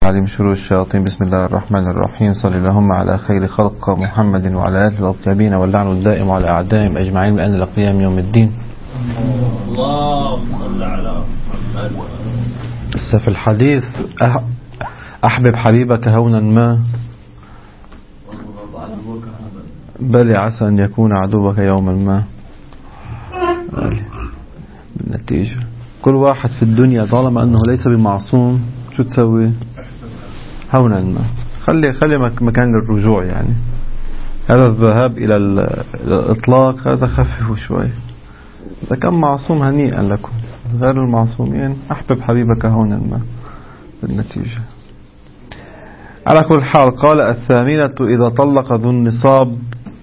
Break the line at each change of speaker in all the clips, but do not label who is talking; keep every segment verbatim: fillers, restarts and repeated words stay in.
العليم من شرور الشياطين. بسم الله الرحمن الرحيم. صل اللهم على خير خلق محمد وعلى آله الطيبين واللعن الدائم على أعدائهم أجمعين من أجل قيام يوم الدين.
اللهم صل على محمد.
في الحديث أحبب حبيبك هونا ما بل عسى أن يكون عدوك يوما ما. بالنتيجة كل واحد في الدنيا طالما أنه ليس بمعصوم شو تسوي؟ هونا ما خلي خلي مكان الرجوع. يعني هذا الذهاب إلى الإطلاق هذا خففه شوي. إذا كان معصوم هنيئا لكم، غير المعصومين أحبب حبيبك هونا ما. بالنتيجة على كل حال قال الثامنة إذا طلق ذو النصاب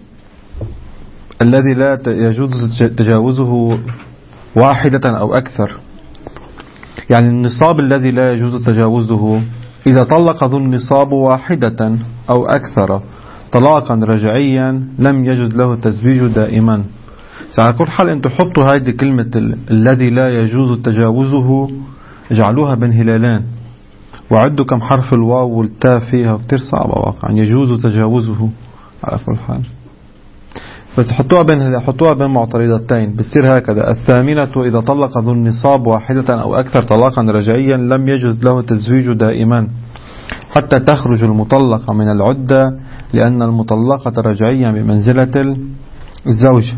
الذي لا يجوز تجاوزه واحدة أو أكثر. يعني النصاب الذي لا يجوز تجاوزه إذا طلق ذو النصاب واحدة أو أكثر طلاقا رجعيا لم يجوز له التزويج دائما. على كل حال أن تحطوا هذه كلمة الذي لا يجوز تجاوزه اجعلوها بين هلالين وعدوا كم حرف الواو والتاء فيها كتير صعبة واقعا. يجوز تجاوزه على كل حال فتحطوها بين حطوها بين معترضتين بتصير هكذا. الثامنة إذا طلق ذو النصاب واحدة أو أكثر طلاقا رجعيا لم يجوز له التزويج دائما حتى تخرج المطلقة من العدة لأن المطلقة رجعيا بمنزلة الزوجة.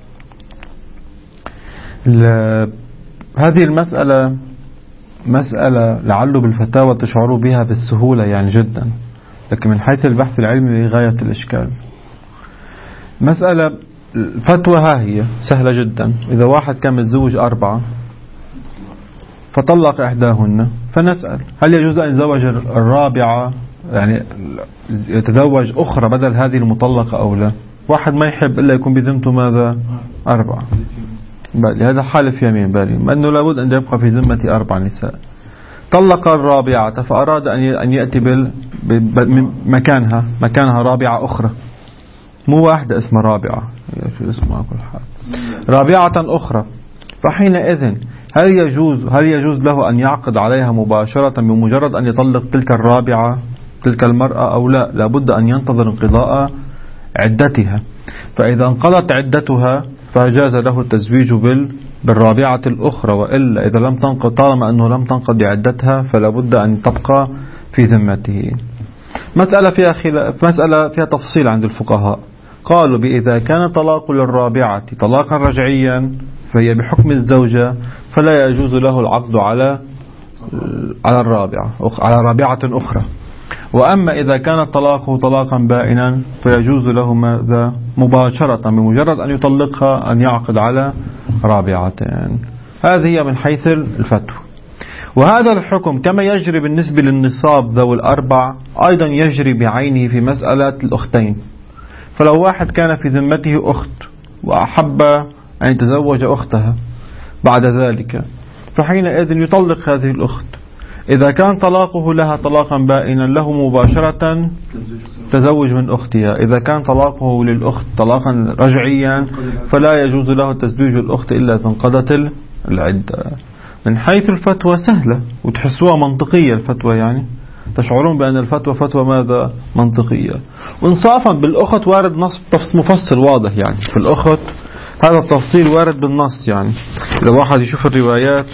هذه المسألة مسألة لعله بالفتاوى تشعروا بها بالسهولة يعني جدا، لكن من حيث البحث العلمي غاية الإشكال. مسألة فتوى ها هي سهلة جدا. إذا واحد كان متزوج أربعة فطلق إحداهن فنسأل هل يجوز أن يتزوج الرابعة، يعني يتزوج أخرى بدل هذه المطلقة أو لا؟ واحد ما يحب إلا يكون بذمته ماذا؟ أربعة. بالي هذا حالف يمين بالي ما أنه لابد أن يبقى في ذمة أربع نساء. طلق الرابعة فأراد أن يأتي بمكانها مكانها رابعة أخرى، مو واحدة اسمها رابعة، شو اسمها كل حال رابعة أخرى. فحينئذ هل يجوز هل يجوز له أن يعقد عليها مباشرة بمجرد أن يطلق تلك الرابعة تلك المرأة أو لا؟ لابد أن ينتظر انقضاء عدتها. فإذا انقضت عدتها فجاز له التزويج بالرابعة الأخرى، وإلا إذا لم تنقض طالما أنه لم تنقض عدتها فلا بد أن تبقى في ذمته. مسألة فيها خلاف، مسألة فيها تفصيل عند الفقهاء. قالوا بإذا كان طلاق للرابعة طلاقا رجعيا فهي بحكم الزوجة فلا يجوز له العقد على على الرابعة على رابعة أخرى. وأما إذا كان طلاقه طلاقا بائنا فيجوز له ماذا؟ مباشرة بمجرد أن يطلقها أن يعقد على رابعتين. هذه هي من حيث الفتوى. وهذا الحكم كما يجري بالنسبة للنصاب ذوي الأربع أيضا يجري بعينه في مسألة الأختين. فلو واحد كان في ذمته أخت وأحب أن يتزوج أختها بعد ذلك فحينئذ يطلق هذه الأخت. إذا كان طلاقه لها طلاقا بائنا له مباشرة تزوج من أختها. إذا كان طلاقه للأخت طلاقا رجعيا فلا يجوز له تزويج الأخت إلا إذا انقضت العدة. من حيث الفتوى سهلة وتحسوها منطقية الفتوى، يعني تشعرون بأن الفتوى فتوى ماذا؟ منطقية. وانصافا بالأخت وارد نص مفصل واضح، يعني في الأخت هذا التفصيل وارد بالنص. يعني لو واحد يشوف الروايات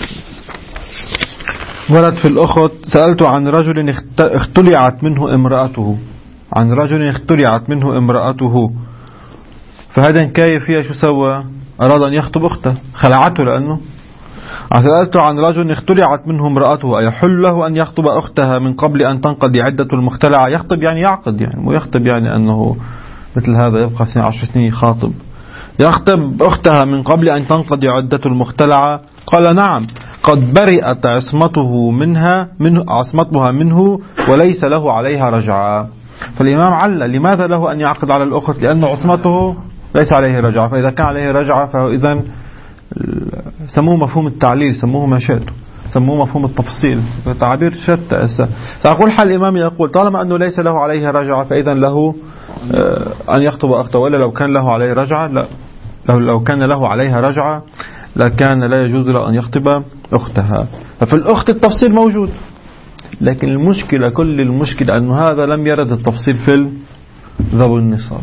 ورد في الأخت سألت عن رجل اختلعت منه امرأته عن رجل اختلعت منه امرأته فهذا كيف فيها شو سوى؟ أراد أن يخطب أخته خلعته. لأنه سألت عن رجل اختلعت منه امرأته أيحل له أن يخطب أختها من قبل أن تنقضي عدة المختلعة؟ يخطب يعني يعقد، يعني مو يخطب يعني أنه مثل هذا يبقى سنة عشر سنين خاطب. يخطب أختها من قبل أن تنقضي عدة المختلعة. قال نعم قد برئت عصمته منها منه عصمتها منه وليس له عليها رجعة. فالإمام علّل لماذا له أن يعقد على الأخت؟ لأن عصمته ليس عليه رجعة. فإذا كان عليه رجعة فإذا سموه مفهوم التعليل، سموه ما شئتوا، سموه مفهوم التفصيل، تعبير شتى. سأقول حال الإمام يقول طالما أنه ليس له عليه رجعة فإذا له أن يخطب أخته، ولا لو كان له عليه رجعة لا لو, لو كان له عليها رجعة لكان لا يجوز له أن يخطب أختها. ففي الأخت التفصيل موجود، لكن المشكلة كل المشكلة أنه هذا لم يرد التفصيل في ذوي النصاب،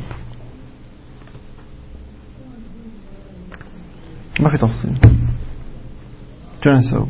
ما في تفصيل. شو نسوي؟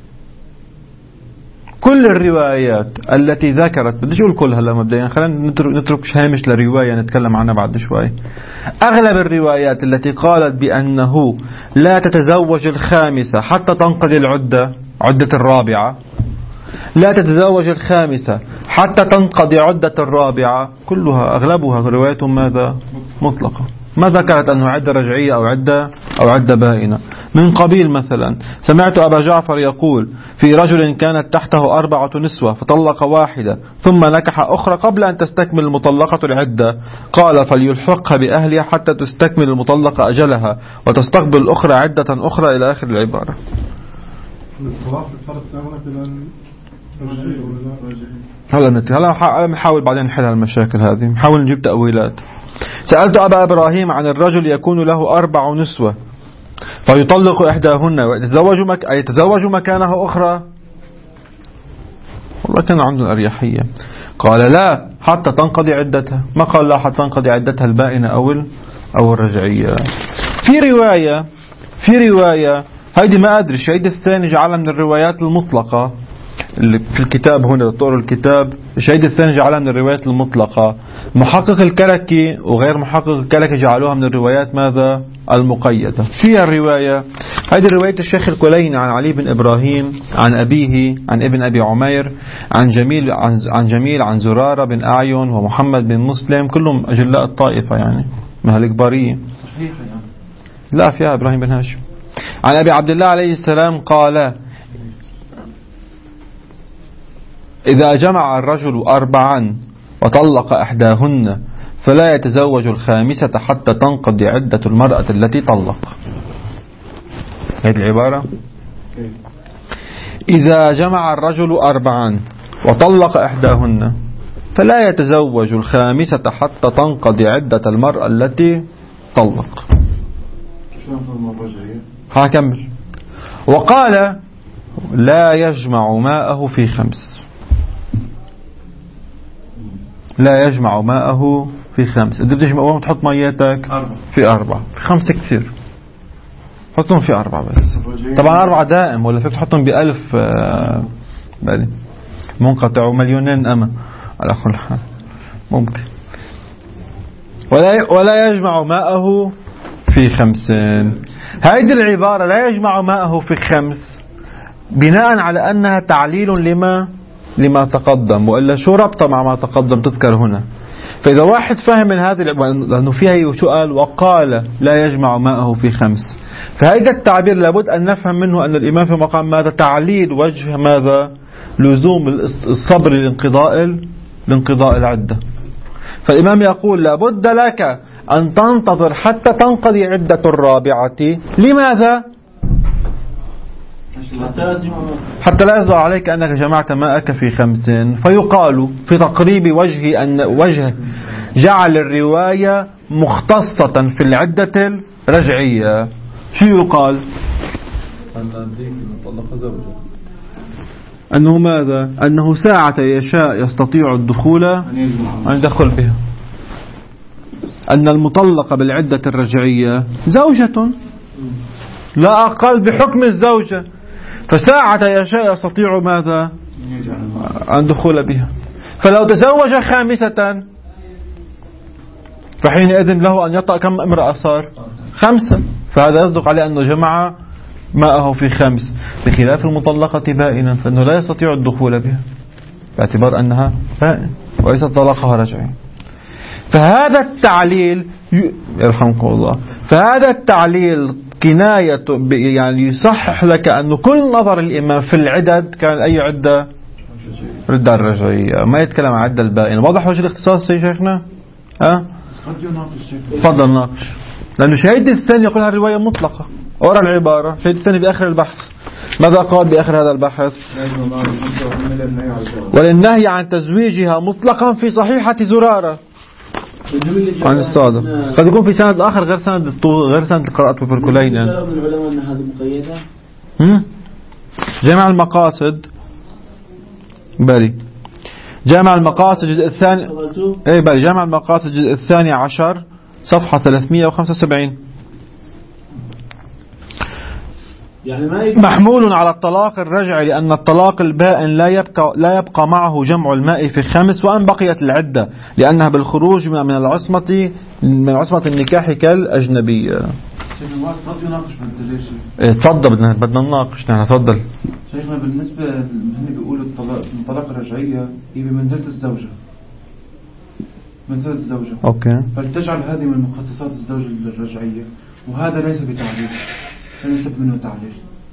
كل الروايات التي ذكرت، بديش أقول كل هلا مبدئيا، خلينا نترك هامش لرواية نتكلم عنها بعد شوي. أغلب الروايات التي قالت بأنه لا تتزوج الخامسة حتى تنقضي العدة، عدة الرابعة، لا تتزوج الخامسة حتى تنقضي عدة الرابعة، كلها أغلبها روايات ماذا؟ مطلقة، ما ذكرت أنه عدة رجعية أو عدة أو عدة بائنة. من قبيل مثلا سمعت أبا جعفر يقول في رجل كانت تحته أربعة نسوة فطلق واحدة ثم نكح أخرى قبل أن تستكمل المطلقة العدة، قال فليلحقها بأهلها حتى تستكمل المطلقة أجلها وتستقبل الأخرى عدة أخرى إلى آخر العبارة. هلا نت هلا نحاول بعدين نحل هالمشاكل هذه، نحاول نجيب تأويلات. سألت أبا إبراهيم عن الرجل يكون له أربع نسوة فيطلق إحداهن ويتزوج مك... يتزوج مكانها أخرى، والله كان عنده أريحية. قال لا حتى تنقضي عدتها، ما قال لا حتى تنقضي عدتها البائنة أو ال... أو الرجعية. في رواية في رواية هيدي ما أدري الشهيد الثاني جعلها من الروايات المطلقة اللي في الكتاب هنا طور الكتاب، الشهيد الثاني جعلها من الروايات المطلقة. محقق الكلكي وغير محقق الكلكي جعلوها من الروايات ماذا؟ المقيدة. فيها الرواية هذه رواية الشيخ الكليني عن علي بن إبراهيم عن أبيه عن ابن أبي عمير عن جميل عن, عن جميل عن زرارة بن أعين ومحمد بن مسلم، كلهم أجلاء الطائفة يعني من هالكبارية.
صحيح يعني.
لا فيها إبراهيم بن هاشم. عن أبي عبد الله عليه السلام قال إذا جمع الرجل أربعا وطلق إحداهن فلا يتزوج الخامسة حتى تنقضي عدة المرأة التي طلق. هذه العبارة إذا جمع الرجل أربعا وطلق إحداهن فلا يتزوج الخامسة حتى تنقضي عدة المرأة التي طلق. هكمل. وقال لا يجمع ماءه في خمس، لا يجمع ماءه في خمس. إذا بتجمع وين تحط مياتك؟ في أربعة. في خمسة كثير، حطهم في أربعة بس. طبعا أربعة دائم، ولا فيك تحطهم بألف آه بالي منقطع ومليونين أما على كل حال ممكن. ولا ولا يجمع ماءه في خمس. هذه العبارة لا يجمع ماءه في خمس بناء على أنها تعليل لما لما تقدم، وإلا شو ربطة مع ما تقدم تذكر هنا. فإذا واحد فهم من هذه لأنه فيها سؤال وقال لا يجمع ماءه في خمس، فهذا التعبير لابد أن نفهم منه أن الإمام في مقام ماذا؟ تعليل وجه ماذا؟ لزوم الصبر لانقضاء لانقضاء العدة. فالإمام يقول لابد لك أن تنتظر حتى تنقضي عدة الرابعة. لماذا؟ حتى لا يصدر عليك أنك جمعت ماءك في خمس. فيقال في تقريب وجه أن وجه جعل الرواية مختصة في العدة الرجعية. شو يقال؟ أنه ماذا؟ أنه ساعة يشاء يستطيع الدخول أن يدخل بها. أن المطلقة بالعدة الرجعية زوجة لا أقل بحكم الزوجة، فساعة يشاء يستطيع ماذا؟ أن دخول بها. فلو تزوج خامسة فحينئذ له أن يطأ كم امرأة صار؟ خمسة. فهذا يصدق عليه أنه جمع ماءه في خمس، بخلاف المطلقة بائنا فإنه لا يستطيع الدخول بها باعتبار أنها بائن وليست طلاقها رجعي. فهذا التعليل يرحمكم الله، فهذا التعليل كناية يعني يصحح لك أنه كل نظر الإمام في العدد كان أي عدة؟ ردة الرجعية، ما يتكلم عن عدة البائن. واضح وجه الاختصاص يا شيخنا؟ ها؟ تفضل ناقش. لأنه شهيد الثاني يقول هذه الرواية مطلقة ورا العبارة. شهيد الثاني بآخر البحث ماذا قال بآخر هذا البحث؟ وللنهي عن تزويجها مطلقا في صحيحة زرارة عن الصادق. قد يكون في سند آخر غير سند غير سند قراءته في الكليني.
العلماء أن هذه مقيدة.
جمع المقاصد بالي جامع المقاصد الجزء الثاني، اي بالي جامع المقاصد الجزء الثاني عشر صفحة ثلاثمئة وخمسة وسبعين.
يعني
محمول على الطلاق الرجعي لأن الطلاق البائن لا يبقى لا يبقى معه جمع الماء في خمس، وأن بقيت العدة لأنها بالخروج من العصمة من عصمة النكاح كالأجنبية. تفضل بدنا بدنا نناقش. نحن تفضل
شيخنا. بالنسبة هن بيقولوا الطلاق الطلاق الرجعية هي بمنزلة الزوجة، منزلة الزوجة.
أوكي.
فلتجعل هذه من مخصصات الزوجة الرجعية، وهذا ليس بتعليل، ليس منه تعليل.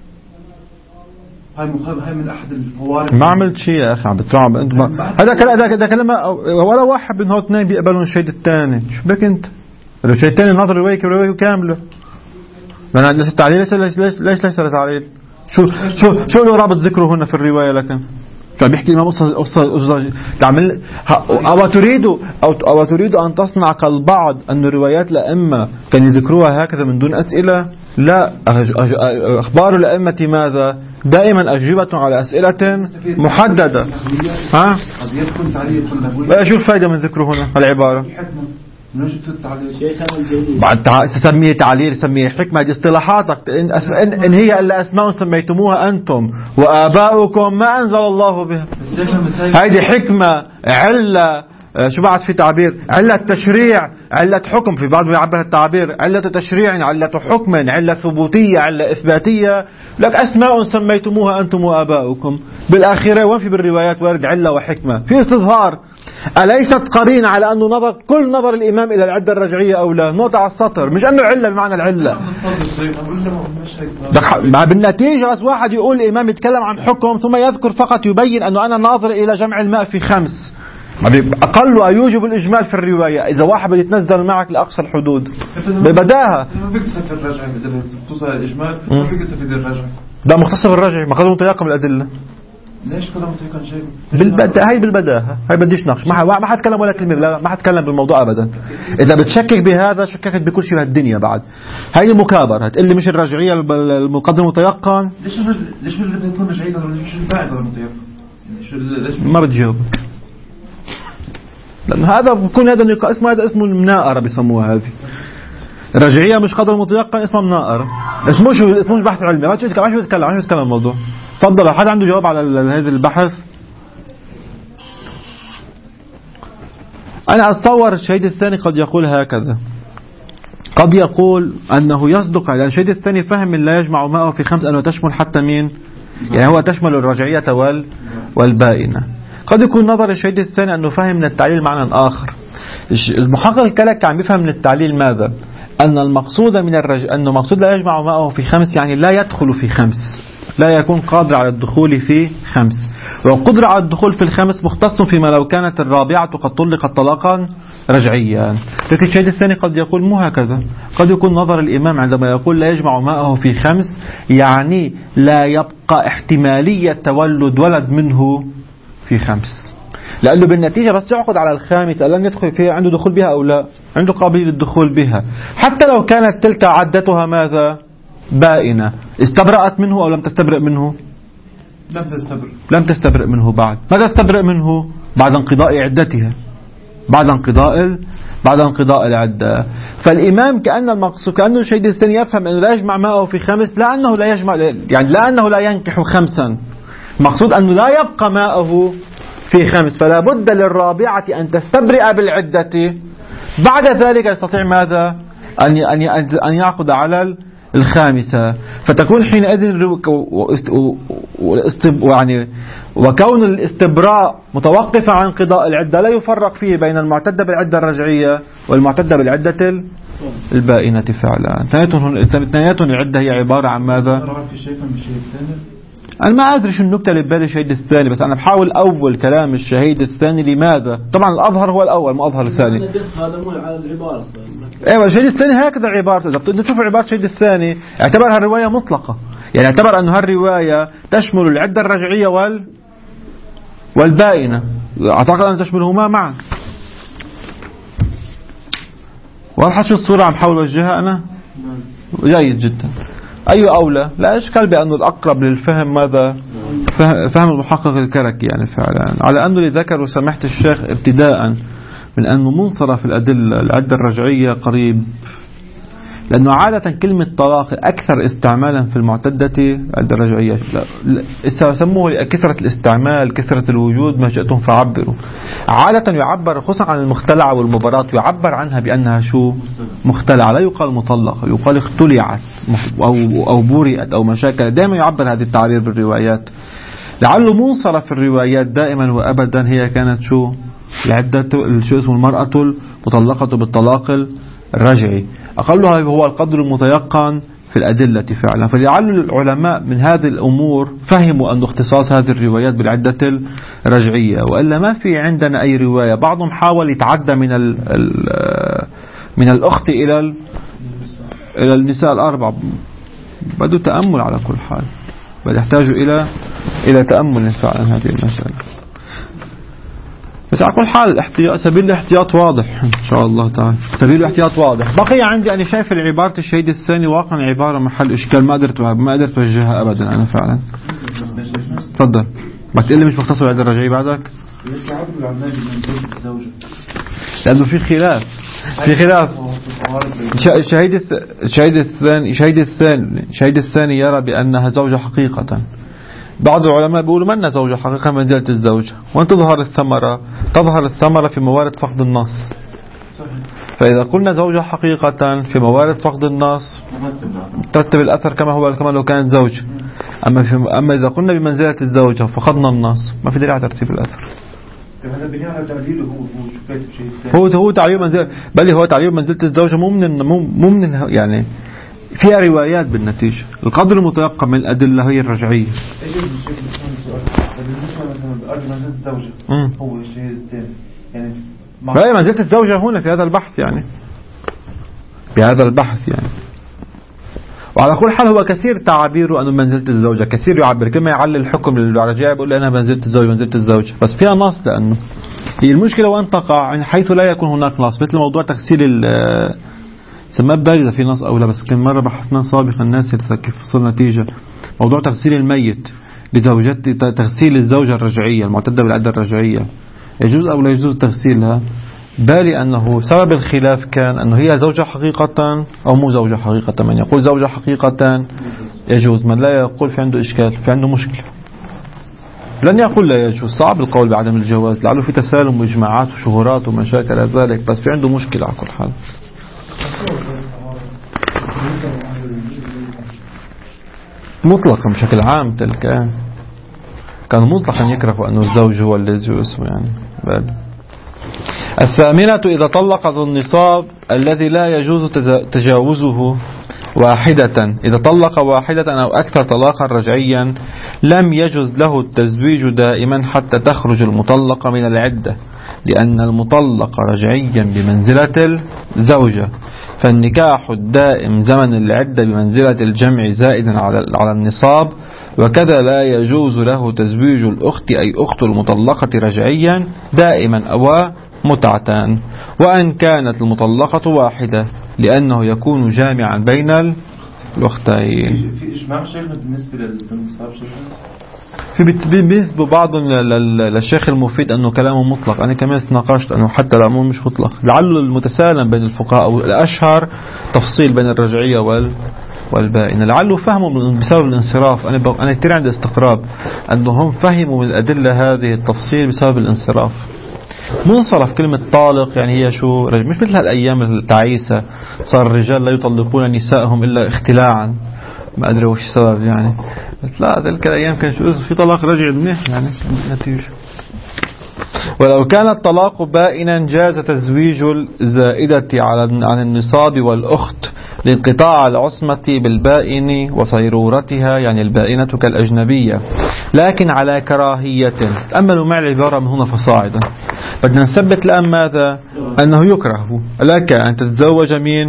هاي مخ... هاي من أحد الفوارق.
ما عملت شيء يا أخي، عم بتلعب أنت. هذا كلام هذا كلام ولا واحد من هو اثنين بيقبلون الشيء الثاني. شو بك أنت؟ الشيء الثاني نظر رواية رواية كاملة. لأن ليس التعليل ليس ليش ليش ليش ليس تعليل. شو شو شو له رابط ذكره هنا في الرواية لكن؟ شو بيحكي الإمام أصلا أصلا تعمل أو تريد أو أو تريد أن تصنع كالبعض أن الروايات الأئمة كان يذكروها هكذا من دون أسئلة؟ لا، أخبار الأئمة ماذا؟ دائما أجوبة على أسئلة محددة. ها؟ شو الفائدة من ذكره هنا العبارة؟ بعد تسميه تعليل سميه حكمة. دي اصطلاحاتك. إن, إن, إن هي إلا أسماء سميتموها أنتم وآباؤكم ما أنزل الله بها. هذه حكمة، علة، شو بعد في تعبير؟ علة تشريع، علة حكم. في بعض يعبر التعبير علة تشريع، علة حكم، علة ثبوتية، علة إثباتية. لك أسماء سميتموها أنتم وآباؤكم. بالآخرة وين في بالروايات وارد علة وحكمة؟ في استظهار. أليست قرينة على أنه نظر كل نظر الإمام إلى العدة الرجعية أو لا؟ نقطة على السطر، مش أنه علة بمعنى العلة. مع بالنتيجة بس واحد يقول الإمام يتكلم عن حكم ثم يذكر فقط يبين أنه أنا ناظر إلى جمع الماء في خمس. أقل أيوجب الإجمال في الرواية. إذا واحد بده يتنزل معك لأقصى الحدود ببداها ده مختص في الرجع، ما قدر متيقن الأدلة.
ليش قدر متيقن شيء؟
بالبداهة. هاي بالبداهة، هاي بديش نقش. ما ما حتكلم ولا كلمة، لا ما حتكلم بالموضوع أبدا. إذا بتشكك بهذا شككت بكل شيء بهالدنيا. بعد هاي مكابرة. هتقول لي مش الرجعية المقدر متيقن.
ليش ليش بده يكون رجعية ولا مش الباعث ولا متيقن؟
ما بتجاوبك. لأن هذا بكون هذا النقاش اسمه هذا اسمه المناقرة بيسموها. هذه الرجعية مش قدر متيقن، اسمها مناقرة. اسمه شو اسمه بحث علمي. ما شو ما شو بتكلم ما شو بتكلم الموضوع. تفضل. حد عنده جواب على هذا البحث؟ أنا أتصور الشهيد الثاني قد يقول هكذا. قد يقول أنه يصدق لأن الشهيد الثاني فهم من لا يجمع ماءه في خمس أنه تشمل حتى مين؟ يعني هو تشمل الرجعية وال والبائنة. قد يكون نظر الشهيد الثاني أنه فهم من التعليل معنى آخر. المحقق الكلك عم يفهم من التعليل ماذا؟ أن المقصود من الرج... أنه مقصود لا يجمع ماءه في خمس يعني لا يدخل في خمس، لا يكون قادر على الدخول في خمس. والقدرة على الدخول في الخمس مختص فيما لو كانت الرابعة قد طلقت طلاقا رجعيا. لكن الشهيد الثاني قد يقول مو هكذا. قد يكون نظر الإمام عندما يقول لا يجمع ماءه في خمس يعني لا يبقى احتمالية تولد ولد منه في خمس، لأنه بالنتيجة بس يعقد على الخامسة لن يدخل فيها عنده دخول بها أو لا، عنده قابلية للدخول بها حتى لو كانت تلك عدتها ماذا؟ بائنة. استبرأت منه أو لم تستبرئ منه؟
لم تستبرئ
لم تستبرئ منه. بعد ماذا استبرئ منه؟ بعد انقضاء عدتها، بعد انقضاء بعد انقضاء العدة. فالإمام كأن المقصود كأنه الشهيد الثاني يفهم أنه لا يجمع ماءه في خمس، لا أنه لا يجمع يعني لا أنه لا ينكح خمسا، مقصود أنه لا يبقى ماءه في خمس، فلا بد للرابعة أن تستبرئ بالعدة. بعد ذلك يستطيع ماذا؟ أن أن يعقد على الخامسة، فتكون حينئذ يعني وكون الاستبراء متوقفة عن انقضاء العدة لا يفرق فيه بين المعتدة بالعدة الرجعية والمعتدة بالعدة البائنة فعلا. اثنيناتهم العدة هي عبارة عن ماذا؟ أنا ما أدري شو النكتة اللي ببالي الشهيد الثاني، بس أنا بحاول أول كلام الشهيد الثاني لماذا؟ طبعا الأظهر هو الأول ما أظهر الثاني. أيوة الشهيد الثاني هكذا عبارته. إذا بدنا نشوف عبارة الشهيد الثاني اعتبرها الرواية مطلقة، يعني اعتبر أن هالرواية تشمل العدة الرجعية وال والبائنة. أعتقد أن تشملهما معا. واضحة شو الصورة عم حاول أوجهها أنا؟ جيد جدا. أي أولى؟ لا إشكال بأنه الأقرب للفهم ماذا؟ فهم المحقق الكركي يعني فعلا، على أنه اللي ذكروا سماحة الشيخ ابتداء من أنه منصرف الأدلة العدة الرجعية قريب، لأنه عادة كلمة طلاق أكثر استعمالا في المعتدة العدة الرجعية، سموه كثرة الاستعمال كثرة الوجود ما شئتم فعبروا. عادة يعبر خصوصا عن المختلعة والمباراة يعبر عنها بأنها شو؟ مختلعة، لا يقال مطلقة، يقال اختلعت أو أو برئت أو مشاكل، دائما يعبر هذه التعبير بالروايات. لعله منصرف الروايات دائما وأبدا هي كانت شو؟ العدة شو اسمه المرأة المطلقة بالطلاق الرجعي، أقلها هو القدر المتيقن في الأدلة فعلا. فلعل العلماء من هذه الأمور فهموا أن اختصاص هذه الروايات بالعدة الرجعية، وإلا ما في عندنا أي رواية. بعضهم حاول يتعدى من ال من الأخت إلى إلى النساء الأربع، بدو تأمل على كل حال، بل يحتاج إلى إلى تأمل فعلا هذه المسألة. بس على كل حال الاحتياط سبيل الاحتياط واضح إن شاء الله تعالى، سبيل الاحتياط واضح. بقي عندي أنا شايف العبارة الشهيد الثاني واقعا عبارة محل إشكال، ما قدرت ما قدرت أوجهها أبدا أنا فعلا. تفضل. بدك تقول لي مش مختصر بعد الرجعي بعدك؟ لأنه في خلاف في خلاف الشهيد الشهيد الثاني الشهيد الثاني الشهيد الثاني يرى بأنها زوجة حقيقة. بعض العلماء بيقولوا منها زوجة حقيقة منزلة الزوجة، وأن تظهر الثمرة تظهر الثمرة في موارد فقد النص. فإذا قلنا زوجة حقيقة في موارد فقد النص ترتب الأثر كما هو كما لو كانت زوجة. أما في أما إذا قلنا بمنزلة الزوجة فقدنا النص ما في دليل على ترتيب الأثر.
هذا بناء على تعليله هو هو شو كاتب شيء
هو هو تعليل منزلة، بل هو تعليل منزلة الزوجة مو من مو من يعني فيها روايات بالنتيجة. القدر المتيقن من الأدلة هي الرجعية.
منزلة الزوجة هو الشيء الثاني يعني
لا منزلة الزوجة هنا في هذا البحث يعني في هذا البحث يعني. وعلى كل حال هو كثير تعبيره أنه منزلة الزوجة، كثير يعبر كما يعلل الحكم للرجعية بيقول أنا منزلة الزوجة منزلة الزوجة، بس فيها نص. لأنه هي المشكلة وأن تقع حيث لا يكون هناك نص، مثل موضوع تغسيل سماه بداية إذا في نص أو لا، بس كم مرة بحثنا سابقا الناس كيف وصل نتيجة موضوع تغسيل الميت لزوجات تغسيل الزوجة الرجعية المعتدة بالعدة الرجعية يجوز أو لا يجوز تغسيلها، بالي أنه سبب الخلاف كان أنه هي زوجة حقيقة أو مو زوجة حقيقة. من يقول زوجة حقيقة يجوز، من لا يقول في عنده إشكال في عنده مشكلة. لن يقول لا يجوز، صعب القول بعدم الجواز، لعله في تسالم وإجماعات وشهورات ومشاكل ذلك، بس في عنده مشكلة على كل حال. مطلقا بشكل عام تلك كان مطلقا يكره أنه الزوج هو الذي اسمه يعني بل. الثامنة إذا طلق ذو النصاب الذي لا يجوز تجاوزه واحدة، إذا طلق واحدة أو أكثر طلاقا رجعيا لم يجوز له التزويج دائما حتى تخرج المطلقة من العدة، لأن المطلق رجعيا بمنزلة الزوجة، فالنكاح الدائم زمن العدة بمنزلة الجمع زائدا على النصاب. وكذا لا يجوز له تزويج الأخت أي أخت المطلقة رجعيا دائما أو متعتان، وأن كانت المطلقة واحدة، لأنه يكون جامعا بين الأختين.
في إجماع شيخنا بالنسبة للنصاب شيخنا؟
في بالنسبة بعض للشيخ المفيد أنه كلامه مطلق. أنا كمان تناقشت أنه حتى العموم مش مطلق، لعله المتسالم بين الفقهاء أو الأشهر تفصيل بين الرجعية وال والبائنة، لعله فهموا بسبب الانصراف. أنا أنا كثير عندي استقراب أنهم فهموا من الأدلة هذه التفصيل بسبب الانصراف. منصرف كلمة طالق يعني هي شو رجل، مش مثل هالأيام التعيسة صار الرجال لا يطلقون نسائهم إلا اختلاعا، ما أدري وش السبب يعني. لا ذلك الأيام كان شو في طلاق رجع منيح يعني نتيجة. ولو كان الطلاق بائنا جاز تزويج الزائدة عن النصاب والأخت لانقطاع العصمة بالبائن وصيرورتها، يعني البائنة كالأجنبية، لكن على كراهية. تأملوا معي العبارة من هنا فصاعدا، بدنا نثبت الآن ماذا؟ أنه يكره لك أن تتزوج مين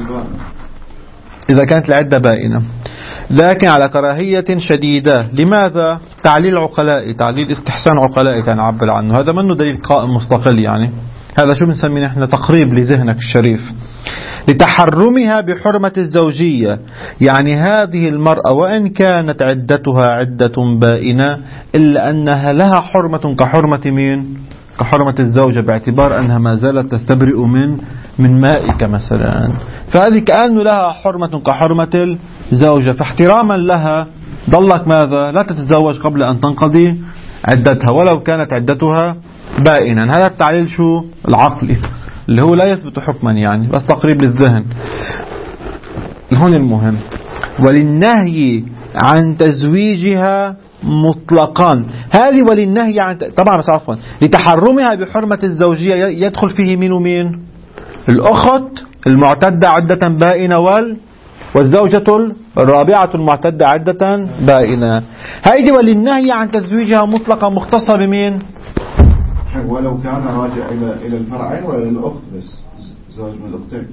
إذا كانت العدة بائنة، لكن على كراهية شديدة. لماذا؟ تعليل عقلائي، تعليل استحسان عقلائي كان عبر عنه، هذا منه دليل قائم مستقل يعني هذا شو بنسميه نحن؟ تقريب لذهنك الشريف. لتحرمها بحرمة الزوجية، يعني هذه المرأة وإن كانت عدتها عدة بائنة إلا أنها لها حرمة كحرمة مين؟ كحرمة الزوجة، باعتبار أنها ما زالت تستبرئ من من مائك مثلا، فهذه كأنه لها حرمة كحرمة الزوجة، فاحتراما لها ضلك ماذا؟ لا تتزوج قبل أن تنقضي عدتها ولو كانت عدتها بائنا. هذا التعليل شو؟ العقلي اللي هو لا يثبت حكما، يعني بس تقريب للذهن. هون المهم، وللنهي عن تزويجها مطلقا. هذه وللنهي عن طبعا بس عفوا لتحرمها بحرمة الزوجية يدخل فيه مين ومين؟ الأخت المعتدة عدة بائنة وال والزوجة الرابعة المعتدة عدة بائنة. هذه وللنهي عن تزويجها مطلقا مختصة بمين؟
ولو كان راجع إلى إلى الفرعين ولا للأخت بس، زواج من الأختين.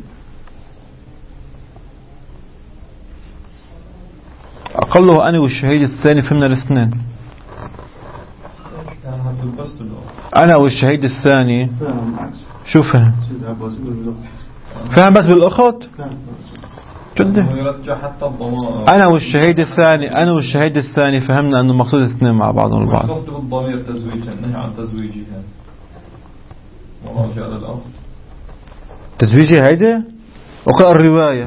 أقله أنا والشهيد الثاني فهمنا الاثنين. أنا والشهيد الثاني شو فهم؟ فهم بس بالأخت؟ جدا. أنا والشهيد الثاني أنا والشهيد الثاني فهمنا أنه مقصود الاثنين مع بعضهم البعض.
قصد بالضمير تزويجها، النهي عن تزويجها وراجع للأخت.
تزويجها هيدا؟ اقرأ الرواية.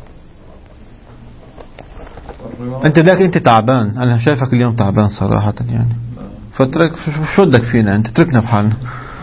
أنت لك أنت تعبان، أنا شايفك اليوم تعبان صراحة يعني، فترك شو بدك فينا أنت؟ تركنا بحالنا.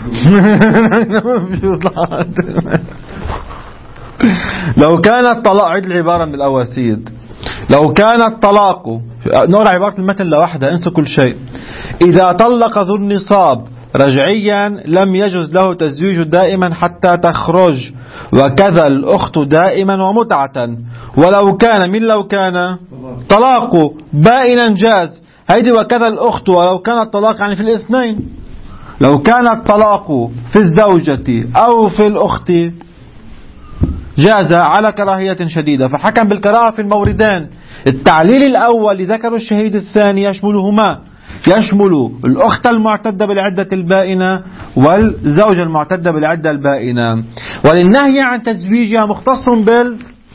لو كان الطلاق، عيد العبارة من الأول سيد، لو كان الطلاق، نقرأ عبارة المتن لوحدها انسوا كل شيء. إذا طلق ذو النصاب رجعيا لم يجوز له تزويج دائما حتى تخرج، وكذا الأخت دائما ومتعة. ولو كان من لو كان طلاق بائنا جاز. هيدي وكذا الأخت، ولو كان الطلاق يعني في الاثنين، لو كان الطلاق في الزوجة أو في الأخت جاز على كراهية شديدة، فحكم بالكراهة في الموردين. التعليل الأول ذكر الشهيد الثاني يشملهما، يشمل الأخت المعتدة بالعدة البائنة والزوجة المعتدة بالعدة البائنة. وللنهي عن تزويجها مختص بال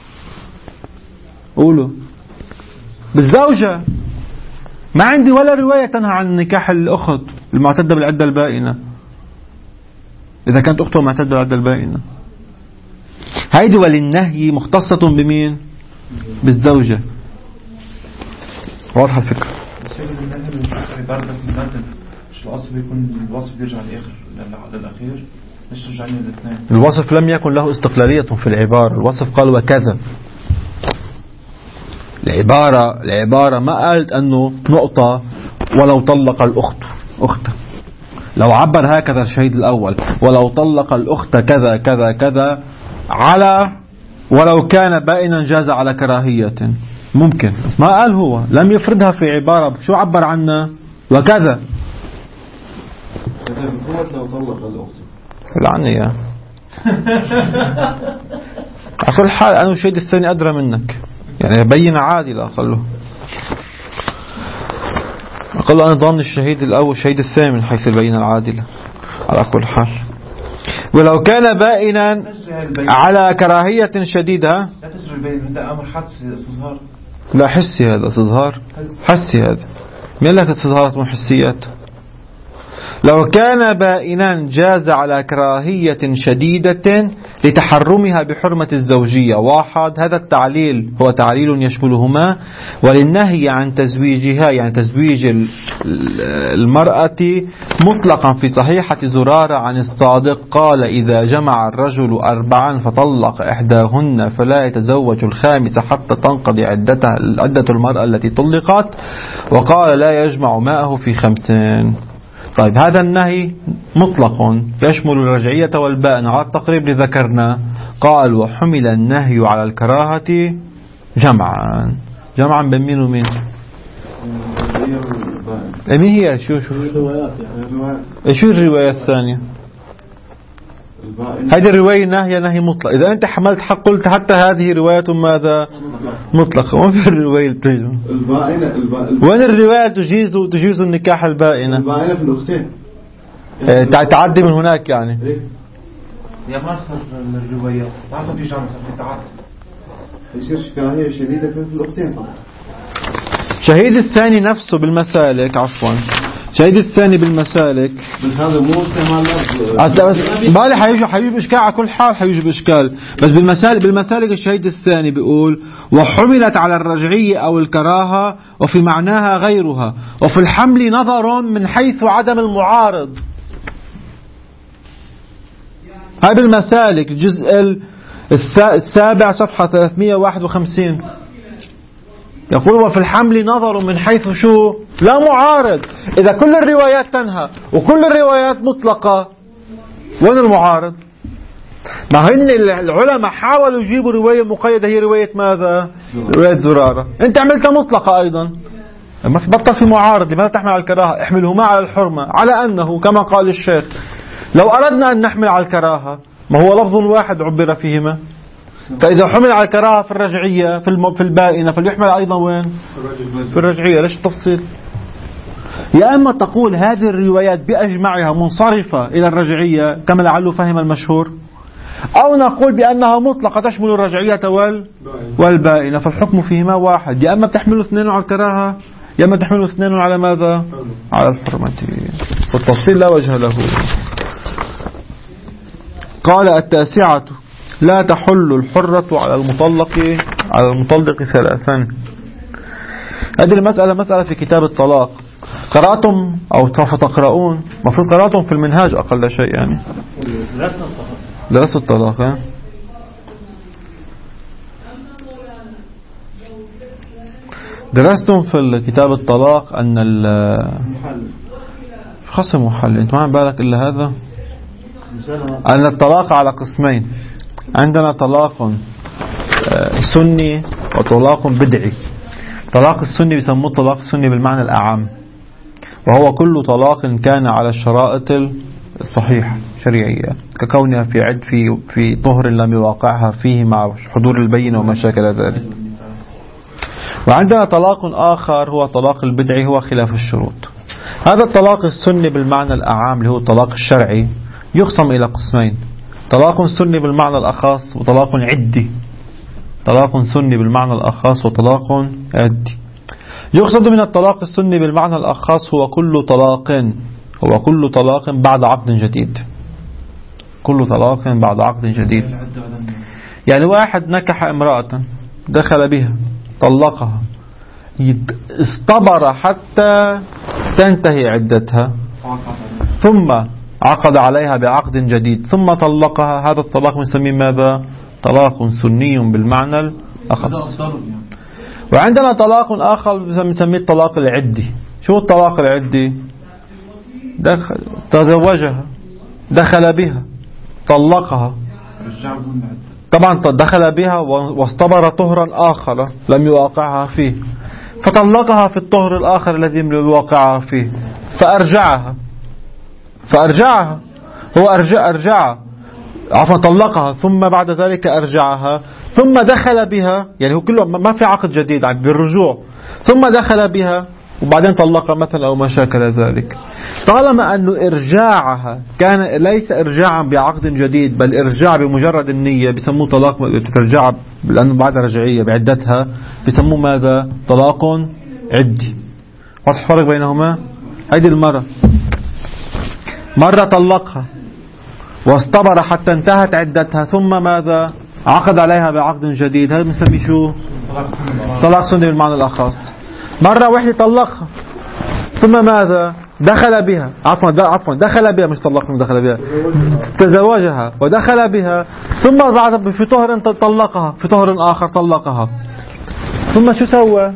قولوا بالزوجة. ما عندي ولا رواية تنهى عن نكاح الأخت المعتدة بالعدة البائنة إذا كانت أخته معتدة بالعدة البائنة. هيدي وللنهي مختصة بمين؟ بالزوجة. واضحة الفكرة؟
مش الأصل يكون الوصف يرجع للآخر للأخير، مش رجعني للاثنين.
الوصف لم يكن له استقلالية في العبارة، الوصف قال وكذا. العبارة العبارة ما قالت أنه نقطة ولو طلق الأخت أخته. لو عبر هكذا الشهيد الأول ولو طلق الأخت كذا كذا كذا على ولو كان بائنا جاز على كراهية ممكن، ما قال هو، لم يفردها في عبارة. شو عبر عنها؟ وكذا.
لو طلق الأخت
لعني يا على كل حال أنا والشهيد الثاني أدرى منك، يعني بين عادي لأقله أقل أنا ضامن الشهيد الأول الشهيد الثاني من حيث البينة العادلة على كل حال. ولو كان بائنا على كراهية شديدة
لا تجري البين، هذا أمر حدسي استظهار.
لا حسي، هذا استظهار حسي. هذا مين لك استظهارات وحسيات؟ لو كان بائنا جاز على كراهية شديدة لتحرمها بحرمة الزوجية. واحد، هذا التعليل هو تعليل يشملهما. وللنهي عن تزويجها يعني تزويج المرأة مطلقا في صحيحة زرارة عن الصادق قال إذا جمع الرجل أربعا فطلق إحداهن فلا يتزوج الخامسة حتى تنقضي عدتها عدة المرأة التي طلقت، وقال لا يجمع ماءه في خمسين. طيب هذا النهي مطلق يشمل الرجعية والبائن على التقريب لذكرنا. قال وحمل النهي على الكراهة جمعا. جمعا بين مين ومين؟ مين هي؟ شو شو شو الرواية الثانية؟ هذه الرواية نهي نهي مطلق. إذا أنت حملت حق قلت حتى هذه رواية ماذا؟ مطلقة. وين في الرواية البائنة؟ وين الرواية تجيز تجيز النكاح البائنة؟
البائنة في الأختين
تعدي من هناك يعني.
يا مصر الروايات تعرف في جامعة في تعرف
يصير كراهية شديدة في الأختين طبعا.
شهيد الثاني نفسه بالمسالك عفوا شهيد الثاني بالمسالك
بس هذا مو استعمال لفظ
بالي حيجي حيجي إشكال على كل حال حيجي بإشكال بس بالمسالك بالمسالك الشهيد الثاني بيقول وحملت على الرجعية أو الكراهة وفي معناها غيرها وفي الحمل نظر من حيث عدم المعارض. هاي بالمسالك الجزء السابع صفحة ثلاثمئة وواحد وخمسين يقول وفي الحمل نظر من حيث شو لا معارض. إذا كل الروايات تنهى وكل الروايات مطلقة وين المعارض؟ ما هن العلماء حاولوا يجيبوا رواية مقيدة هي رواية ماذا؟ رواية زرارة. أنت عملتها مطلقة أيضا ما بطل في معارض. لماذا تحمل على الكراهة؟ احملهما على الحرمة على أنه كما قال الشيخ لو أردنا أن نحمل على الكراهة ما هو لفظ واحد عبر فيهما فإذا حمل على الكراهة في الرجعية في في البائنة فليحمل أيضا وين؟ في الرجعية. ليش التفصيل؟ يا أما تقول هذه الروايات بأجمعها منصرفة إلى الرجعية كما لعله فهم المشهور أو نقول بأنها مطلقة تشمل الرجعية والبائنة فالحكم فيهما واحد. يا أما بتحمل اثنين على الكراهة يا أما تحمل اثنين على ماذا؟ على الحرمة. فالتفصيل لا وجه له. قال التاسعة لا تحل الحرة على المطلق على المطلق ثلاثا. هذه المسألة مسألة في كتاب الطلاق قرأتم أو سوف تقرؤون مفروض قرأتم في المنهاج أقل شيء يعني درست الطلاق ها؟ درستم في كتاب الطلاق أن خصم محل أنت ما عم بالك إلا هذا أن الطلاق على قسمين. عندنا طلاق سني وطلاق بدعي. طلاق السني بيسموه طلاق السني بالمعنى الأعم وهو كل طلاق كان على الشرائط الصحيحة شرعية ككونها في عد في في طهر لم يواقعها فيه مع حضور البينة وما شاكل ذلك. وعندنا طلاق آخر هو طلاق البدعي هو خلاف الشروط. هذا الطلاق السني بالمعنى الأعام اللي هو الطلاق الشرعي يقسم إلى قسمين طلاق سني بالمعنى الأخص وطلاق عدي. طلاق سني بالمعنى الأخص وطلاق عدي. يقصد من الطلاق السني بالمعنى الأخص هو كل طلاق هو كل طلاق بعد عقد جديد. كل طلاق بعد عقد جديد يعني واحد نكح امرأة دخل بها طلقها استبر حتى تنتهي عدتها ثم عقد عليها بعقد جديد ثم طلقها. هذا الطلاق بنسميه ماذا؟ طلاق سني بالمعنى الأخص. وعندنا طلاق آخر بنسميه الطلاق العدي. شو الطلاق العدي؟ دخل تزوجها دخل بها طلقها طبعا دخل بها واستبر طهرا آخر لم يواقعها فيه فطلقها في الطهر الآخر الذي لم يواقعها فيه فأرجعها فأرجعها هو أرجع أرجعها عفوا طلقها ثم بعد ذلك أرجعها ثم دخل بها يعني هو كله ما في عقد جديد بالرجوع ثم دخل بها وبعدين طلقها مثلا أو ما شاكل ذلك. طالما أنه إرجاعها كان ليس إرجاعا بعقد جديد بل إرجاع بمجرد النية بيسموه طلاق ترجع لأنه بعد رجعية بعدتها بيسموه ماذا؟ طلاق عدي. واضح الفرق بينهما؟ هذه المرة مرة طلقها واستبر حتى انتهت عدتها ثم ماذا؟ عقد عليها بعقد جديد. هذا بنسميه شو؟ طلاق سني بالمعنى الأخص. مرة واحدة طلقها ثم ماذا؟ دخل بها عفوا عفوا دخل بها مش طلقها دخل بها تزوجها ودخل بها ثم بعد في طهر طلقها في طهر آخر طلقها ثم شو سوى؟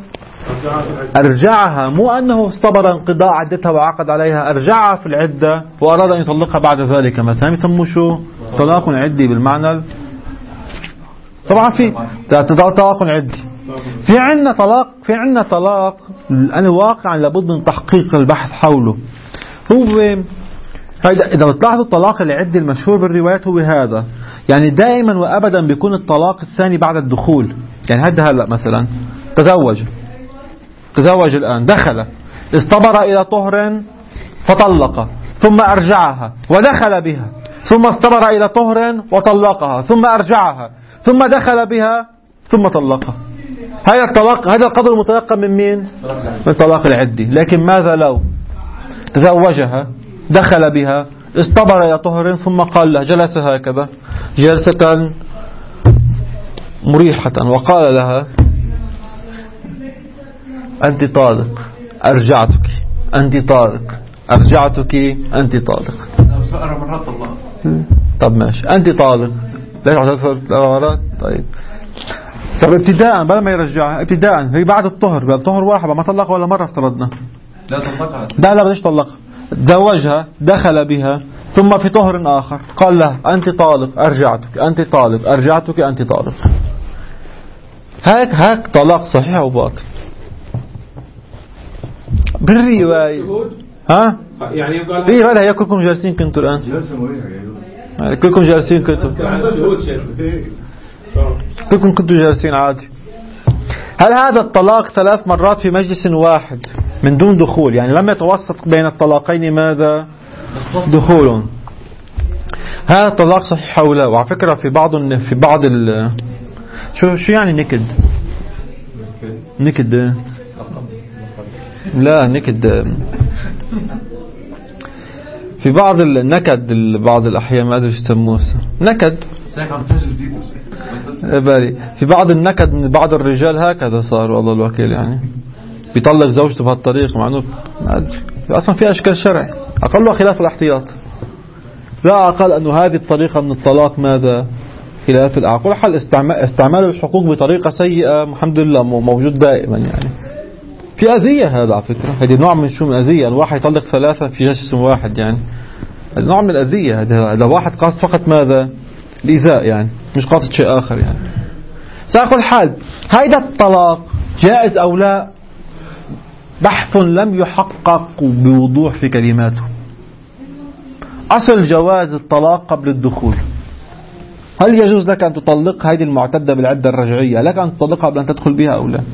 أرجعها. مو أنه استبر انقضاء عدتها وعقد عليها أرجعها في العدة وأراد أن يطلقها بعد ذلك مثلا يسموه شو؟ طلاق عدي بالمعنى. طبعا في طلاق عدي. في عندنا طلاق في عندنا طلاق أنا واقعا لابد من تحقيق البحث حوله. هو إذا بتلاحظوا الطلاق العدي المشهور بالروايات هو هذا يعني دائما وأبدا بيكون الطلاق الثاني بعد الدخول. يعني هذا هلأ مثلا تزوج تزوج الآن دخل استبر إلى طهر فطلق ثم أرجعها ودخل بها ثم استمر إلى طهر وطلقها ثم أرجعها ثم دخل بها ثم طلقها. هذا الطلاق، هذا القدر المتيقن من مين؟ من طلاق العدة. لكن ماذا لو تزوجها، دخل بها، استمر إلى طهر ثم قال لها، جلس هكذا جلسة مريحة وقال لها أنت طالق أرجعتك، أنت طالق أرجعتك، أنت طالق.
مرات الله.
طب ماشي، أنت طالق، ليش عشان مرات؟ طيب طب ابتداء بلا ما يرجعها، ابتداء هي بعد الطهر، بعد الطهر واحد ما طلقها ولا مرة افترضنا.
لا طلقها.
لا لا بديش طلقها، تزوجها، دخل بها، ثم في طهر آخر قال لها أنت طالق أرجعتك، أنت طالق أرجعتك، أنت طالق. هيك هيك طلاق صحيح أو باطل؟ بالرواية ها؟ يعني يقال إيه غير هي كلكم جالسين كنتوا الآن؟ كلكم جالسين كنتوا؟ كلكم كنتوا جالسين عادي. هل هذا الطلاق ثلاث مرات في مجلس واحد من دون دخول، يعني لم يتوسط بين الطلاقين ماذا؟ دخول. هذا الطلاق صحيح أو لا؟ وعلى فكرة في بعض في بعض ال شو شو يعني نكد؟ نكد لا نكد في بعض النكد، بعض الأحيان ما أدري شو يسموه نكد بالي. في بعض النكد من بعض الرجال هكذا صار والله الوكيل، يعني بيطلق زوجته بهالطريقة مع انه ما ادري اصلا في اشكال شرعي اقلها خلاف الاحتياط، لا اقل انه هذه الطريقة من الطلاق ماذا؟ خلاف العقل. حل استعمال استعمال الحقوق بطريقة سيئة الحمد لله موجود دائما، يعني في اذية. هذا على فكرة هذه نوع من شو من اذية، الواحد يطلق ثلاثة في جسم واحد، يعني هذا نوع من الاذية. هذا واحد قاصد فقط ماذا؟ الإيذاء، يعني مش قاصد شيء آخر. يعني سأقول حال هيدا الطلاق جائز أو لا؟ بحث لم يحقق بوضوح في كلماته. أصل جواز الطلاق قبل الدخول، هل يجوز لك أن تطلق هذه المعتدة بالعدة الرجعية، لك أن تطلقها قبل أن تدخل بها أو لا؟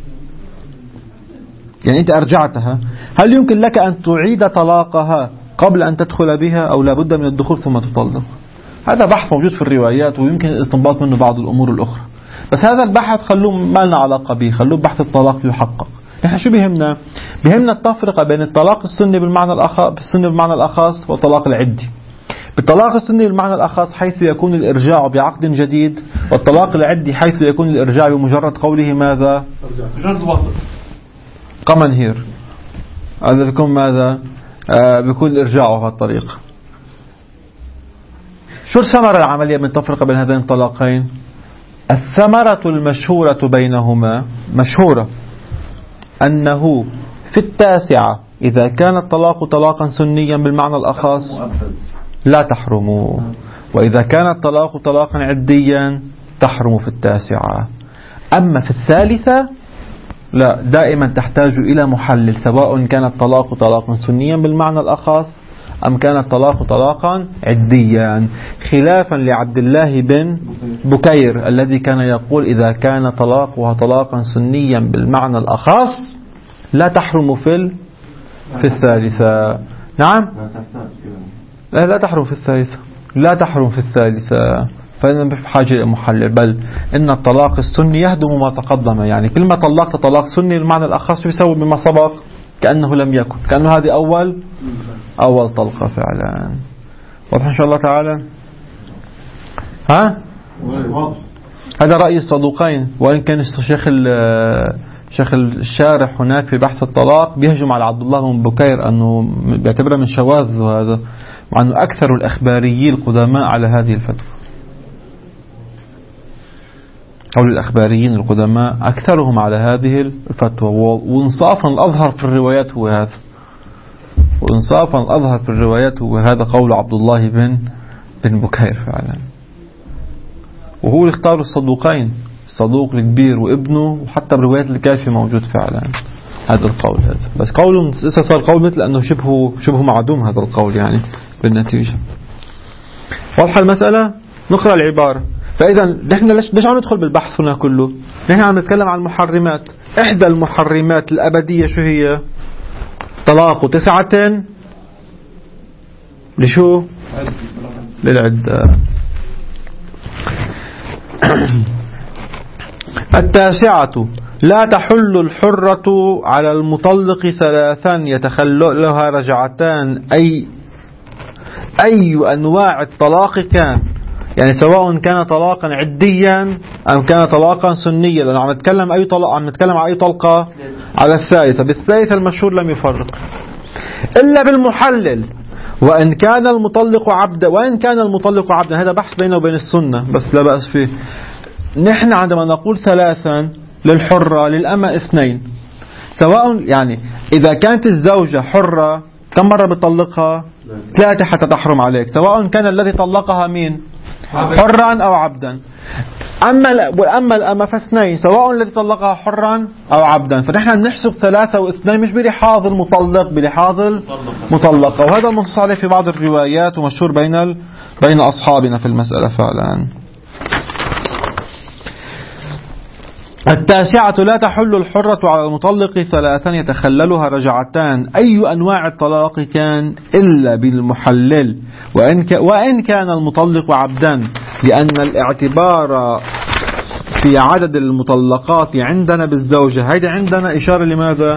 يعني أنت أرجعتها، هل يمكن لك أن تعيد طلاقها قبل أن تدخل بها أو لا بد من الدخول ثم تطلق؟ هذا بحث موجود في الروايات ويمكن الاستنباط منه بعض الأمور الأخرى، بس هذا البحث خلوه ما لنا علاقة به، خلوه بحث الطلاق يحقق. نحن شو بهمنا؟ بهمنا التفرقة بين الطلاق السني بالمعنى الأخص بالسني بالمعنى الأخص والطلاق العدي. بالطلاق السني بالمعنى الأخص حيث يكون الإرجاع بعقد جديد، والطلاق العدي حيث يكون الإرجاع بمجرد قوله ماذا؟
مجرد وطن
كمان هير، هذا بيكون ماذا؟ آه بيكون الإرجاع بهذه الطريقة. شو الثمرة العملية من التفرقة بين هذين الطلاقين؟ الثمرة المشهورة بينهما مشهورة أنه في التاسعة إذا كان الطلاق طلاقا سنيا بالمعنى الأخص لا تحرم، وإذا كان الطلاق طلاقا عديا تحرم في التاسعة. أما في الثالثة لا، دائما تحتاج إلى محلل، سواء كان الطلاق طلاقا سنيا بالمعنى الأخص أم كان الطلاق طلاقا عديا، خلافا لعبد الله بن بكير الذي كان يقول إذا كان طلاقها طلاقا سنيا بالمعنى الأخص لا تحرم في في الثالثة. نعم لا لا تحرم في الثالثة، لا تحرم في الثالثة، فإن في حاجة إلى محلل. بل إن الطلاق السني يهدم ما تقدم، يعني كل ما طلقت طلاق سني بالمعنى الأخص يسوي بما سبق كأنه لم يكن، كأنه هذه أول أول طلقة فعلا. واضح إن شاء الله تعالى؟ ها؟ هذا رأي الصدوقين، وإن كان الشيخ شيخ الشارح هناك في بحث الطلاق بيهجم على عبد الله بن بكير أنه بيعتبره من شواذ، وهذا مع أنه أكثر الأخباريين القدماء على هذه الفتوى. قول الأخباريين القدماء أكثرهم على هذه الفتوى، وإنصافا الأظهر في الروايات هو هذا، وإنصافا الأظهر في الروايات هو هذا قول عبد الله بن بن بكير فعلا. وهو اللي اختار الصدوقين، الصدوق الكبير وابنه، وحتى بروايات الكافي موجود فعلا هذا القول. هذا بس قول صار قول مثل أنه شبه شبه معدوم هذا القول يعني بالنتيجة. واضحة المسألة؟ نقرأ العبارة. فإذا نحن ليش ليش عم ندخل بالبحث هنا كله؟ نحن عم نتكلم عن المحرمات. إحدى المحرمات الأبدية شو هي؟ طلاق تسعة لشو؟ للعدة. التاسعة لا تحل الحرة على المطلق ثلاثا يتخللها رجعتان أي أي أنواع الطلاق كان، يعني سواء كان طلاقا عديا أم كان طلاقا سنيا، لأنه عم نتكلم أي طلاق، عم نتكلم على أي طلقة، على الثالثة. بالثالثة المشهور لم يفرق إلا بالمحلل، وإن كان المطلق عبدا وإن كان المطلق عبدا. هذا بحث بينه وبين السنة بس لا بأس فيه. نحن عندما نقول ثلاثا للحرة للأمة اثنين، سواء يعني إذا كانت الزوجة حرة كم مرة بتطلقها؟ ثلاثة حتى تحرم عليك، سواء كان الذي طلقها مين؟ حرا أو عبدا. أما وأما الأمة فاثنين، سواء الذي طلقها حرا أو عبدا. فنحن نحسب ثلاثة واثنين مش بلحاظ المطلق، بلحاظ المطلقة، وهذا المنصوص عليه في بعض الروايات ومشهور بين ال... بين أصحابنا في المسألة فعلا. التاسعة لا تحل الحرة على المطلق ثلاثا يتخللها رجعتان أي أنواع الطلاق كان إلا بالمحلل، وإن, ك... وإن كان المطلق عبدا، لأن الاعتبار في عدد المطلقات عندنا بالزوجة. هذا عندنا إشارة لماذا؟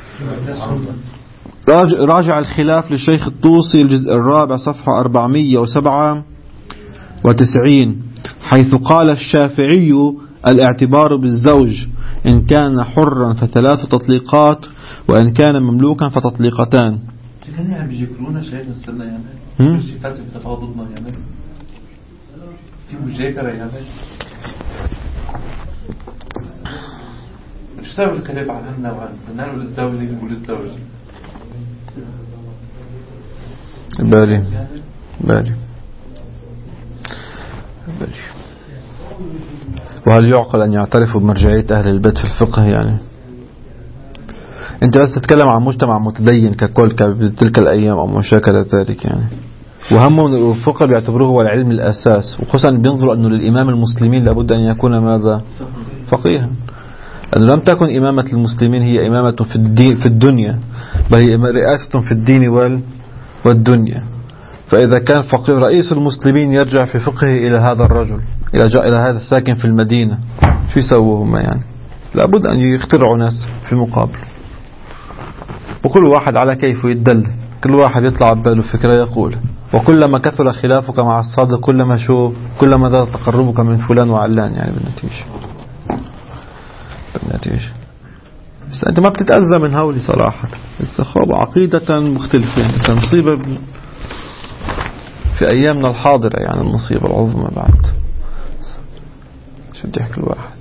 راجع الخلاف للشيخ الطوسي الجزء الرابع صفحة أربعمئة وسبعة وتسعين، حيث قال الشافعي الاعتبار بالزوج إن كان حرا فثلاث تطليقات، وإن كان مملوكا فتطليقتان.
كان يعني بيجيكرونا شيء نستنى يعني في فاتح بتفاضلنا يعني في مجاكرة يعني مش سبب الكلام عننا وعننا والزوج والزوج
بالي بالي بالي. وهل يعقل أن يعترفوا بمرجعية أهل البيت في الفقه؟ يعني أنت بس تتكلم عن مجتمع متدين ككل بتلك الأيام أو مشاكل ذلك يعني، وهم الفقه بيعتبروه هو العلم الأساس، وخصوصا بينظروا أنه للإمام المسلمين لابد أن يكون ماذا؟ فقيها، لأنه لم تكن إمامة المسلمين هي إمامة في الدين في الدنيا، بل هي رئاسة في الدين وال والدنيا. فإذا كان فقيه رئيس المسلمين يرجع في فقهه إلى هذا الرجل، إلى جاء إلى هذا الساكن في المدينة، شو يسووا هم يعني؟ لابد أن يخترعوا ناس في مقابل، وكل واحد على كيفه يتدل، كل واحد يطلع بباله فكرة يقول. وكلما كثر خلافك مع الصادق كلما شو كلما زاد تقربك من فلان وعلان يعني بالنتيجة بالنتيجة. بس أنت ما بتتأذى من هولي صراحة، الصحابة عقيدة مختلفة، أنت مصيبة في أيامنا الحاضرة يعني، المصيبة العظمى بعد شو بدي أحكي الواحد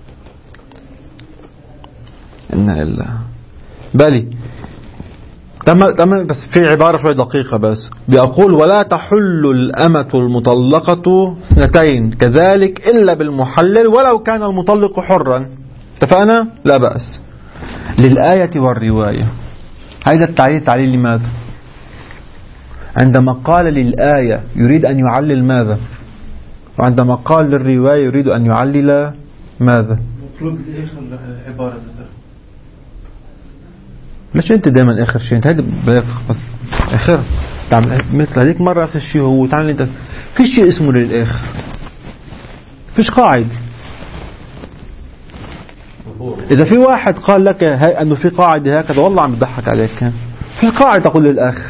إنها إلا بالي تم تم. بس في عبارة شوي دقيقة بس بيقول ولا تحل الأمة المطلقة اثنتين كذلك إلا بالمحلل ولو كان المطلق حرا. اتفقنا؟ لا بأس. للآية والرواية، هذا التعليل تعليل لماذا؟ عندما قال للآية يريد أن يعلل ماذا؟ وعندما قال للرواية يريد أن يعلل ماذا؟
مطلوب آخر عبارة ذكر.
ليش أنت دائما آخر شيء؟ أنت هذا بس آخر تعمل مثل هذيك مرة آخر شيء هو تعمل أنت في شيء اسمه للآخر، فيش قاعدة. إذا في واحد قال لك هاي أنه في قاعدة هكذا والله عم يضحك عليك، في قاعدة تقول للآخر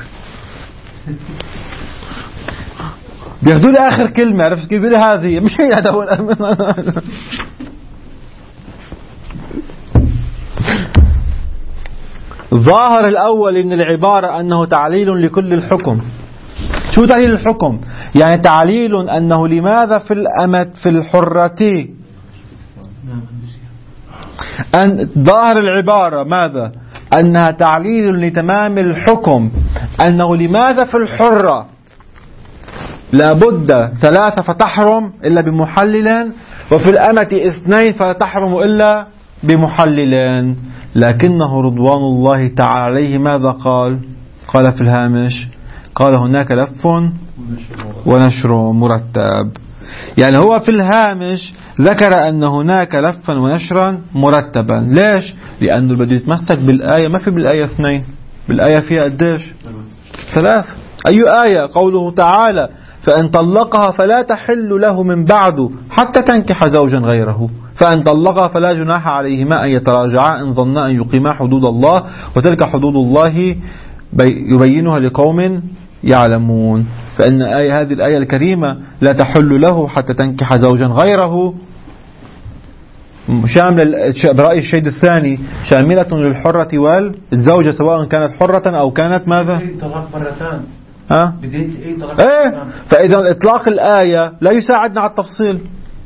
بياخذوا لي آخر كلمة، عرفت كيف؟ لي هذه مش هي هذا هو ظاهر الأول من العبارة أنه تعليل لكل الحكم. شو تعليل الحكم؟ يعني تعليل أنه لماذا في الأمة في الحرة أن ظاهر العبارة ماذا؟ أنها تعليل لتمام الحكم، أنه لماذا في الحرة لابد ثلاثة فتحرم إلا بمحلل، وفي الأمة اثنين فتحرم إلا بمحلل. لكنه رضوان الله تعالى عليه ماذا قال؟ قال في الهامش، قال هناك لف ونشر مرتب. يعني هو في الهامش ذكر أن هناك لفا ونشرا مرتبا. ليش؟ لأنه بده يتمسك بالآية، ما في بالآية اثنين، بالآية فيها قديش؟ ثلاث. أي آية؟ قوله تعالى فإن طلقها فلا تحل له من بعد حتى تنكح زوجا غيره. فإن طلقها فلا جناح عليهما أن يتراجعا إن ظنا أن يقيما حدود الله، وتلك حدود الله يبينها لقوم يعلمون. فإن آية هذه الآية الكريمة لا تحل له حتى تنكح زوجا غيره شامل برأي الشيد الثاني، شاملة للحرة والزوجة سواء كانت حرة أو كانت ماذا؟
طلاق مرتان.
ها؟
بديت إيه طلاق
إيه؟
مرتان.
فإذا إطلاق الآية لا يساعدنا على التفصيل.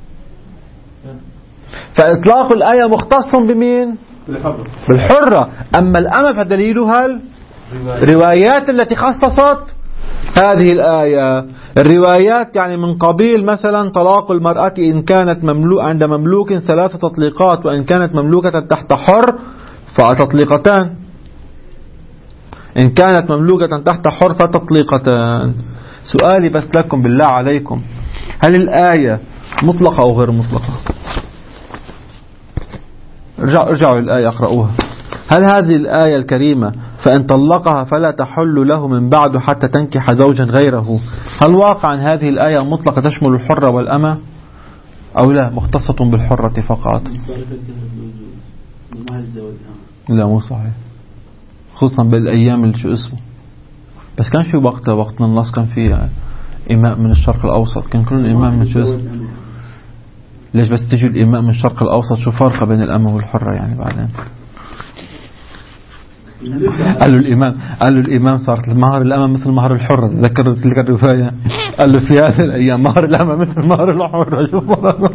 فإطلاق الآية مختص بمين؟ بالحرة. أما الأمة فدليلها الروايات التي خصصت هذه الآية. الروايات يعني من قبيل مثلا طلاق المرأة إن كانت مملوك عند مملوك ثلاث تطليقات، وإن كانت مملوكة تحت حر فتطليقتان، إن كانت مملوكة تحت حر فتطليقتان. سؤالي بس لكم بالله عليكم، هل الآية مطلقة أو غير مطلقة؟ ارجعوا ارجعوا للآية اقرأوها. هل هذه الآية الكريمة فإن طلقها فلا تحل له من بعد حتى تنكح زوجا غيره، هل واقعا هذه الآية مطلقة تشمل الحرة والأمة أو لا مختصة بالحرة فقط؟ لا مو صحيح، خصوصا بالأيام اللي شو اسمه. بس كان في وقت وقت من النص كان في إماء من الشرق الأوسط، كان كل الإمام من شو اسمه. ليش بس تجي الإماء من الشرق الأوسط؟ شو فرق بين الأمة والحرة يعني بعدين؟ قال له الإمام قال له الإمام صارت مهر الأمة مثل مهر الحرة. ذكر تلك الرواية، قال له في هذه الأيام مهر الأمة مثل مهر الحرة. شوف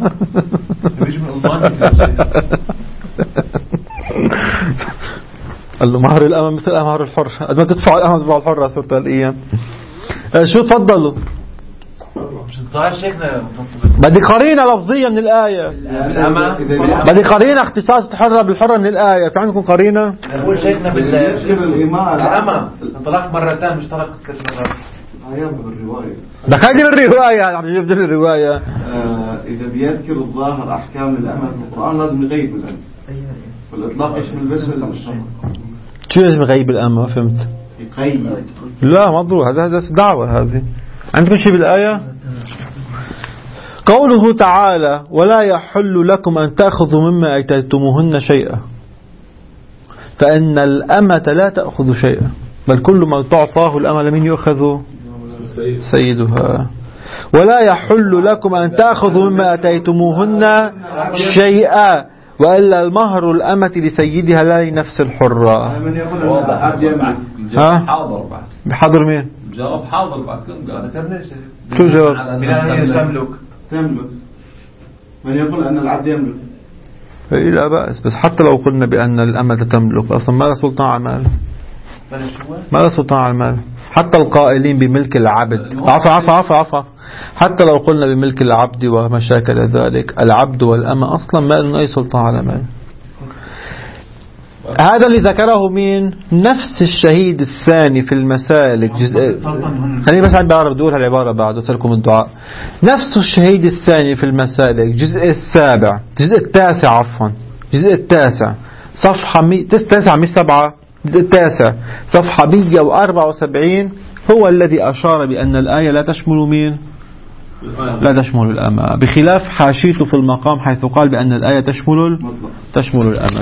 قال له مهر الأمة مثل مهر الحرة، قد ما تدفع الأمة تدفع الحرة صورة الأيام. شو تفضلوا؟ بدي قرينة لفظية من الآية، بدي قرينة اختصاص الحرة بالحرة من الآية. في عندكم قرينة؟
نقول شيخنا بالأمة طلاق مرتين مش طلاق ثلاث مرات.
آيات بالرواية.
دخلني بالرواية عم يجيب لي الرواية.
آه إذا بيذكر الظاهر أحكام الأمة في القرآن لازم يغيب الأمة. والإطلاق يشمل بس الشرع.
شو لازم يغيب الأمة؟ ما فهمت.
يقيد.
لا مضروب، هذا هذا دعوة. هذه عندكم شيء بالآية؟ قوله تعالى ولا يحل لكم أن تأخذوا مما أتيتموهن شيئا، فإن الأمة لا تأخذ شيئا بل كل ما تعطاه الأمة لمن يأخذ سيدها. ولا يحل لكم أن تأخذوا مما أتيتموهن شيئا وإلا المهر الأمة لسيدها لا لنفس الحرة. ها؟ بحضر مين؟
جواب حاضر بعد ذكرنا
شو جواب؟
تملك
تملك من يقول أن العبد يملك.
إيه لا بأس، بس حتى لو قلنا بأن الأمة تملك أصلا ما لها سلطان على المال، ما لها سلطان على المال. حتى القائلين بملك العبد، عفا عفا عفا عفا حتى لو قلنا بملك العبد وما شاكل ذلك، العبد والأمة أصلا ما لهم أي سلطان على مال. هذا اللي ذكره مين؟ نفس الشهيد الثاني في المسالك جزء. خليني بس عم بعرف بدي هالعبارة بعد أسألكم الدعاء. نفس الشهيد الثاني في المسالك جزء السابع جزء التاسع عفوا جزء التاسع صفحة مي... تسعة مي سبعة جزء التاسع صفحة مية وأربعة وسبعين هو الذي أشار بأن الآية لا تشمل مين؟ لا تشمل الأمة، بخلاف حاشيته في المقام حيث قال بأن الآية تشمل تشمل الأمة.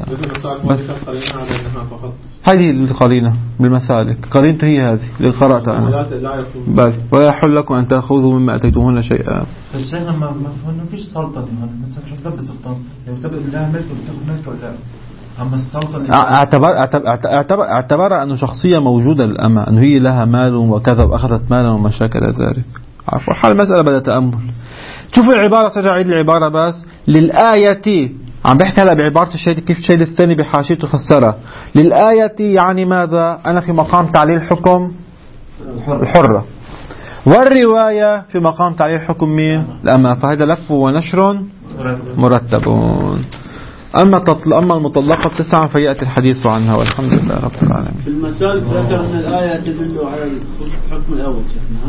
هذه القرينة بالمسالك، قرينته هي هذه اللي قرأتها أنا. بل ولا يحل لكم أن تأخذوا مما أتيتموهن شيئا.
فالشيخ ما ما فيش سلطة هنا، مثلا شو تبدأ سلطان لو تبدأ لا ملك وتاخذ ملك ولا. أما السلطة
اعتبر اعتبر اعتبر أنه شخصية موجودة للأمة، أنه هي لها مال وكذا وأخذت مالا وما شاكل ذلك. عفوا حال المسألة بدأ تأمل. شوفوا العبارة، سأرجع أعيد العبارة بس. للآية عم بحكي هلا بعبارة الشيء كيف الشيء الثاني بحاشيته فسرها. للآية يعني ماذا؟ أنا في مقام تعليل حكم الحرة، والرواية في مقام تعليل حكم مين؟ الأمة. فهذا لف ونشر مرتب. أما تطل... أما المطلقة تسعة فيأتي الحديث عنها والحمد لله رب العالمين.
في المسالك ذكر أن الآية تدل على الحكم الأول.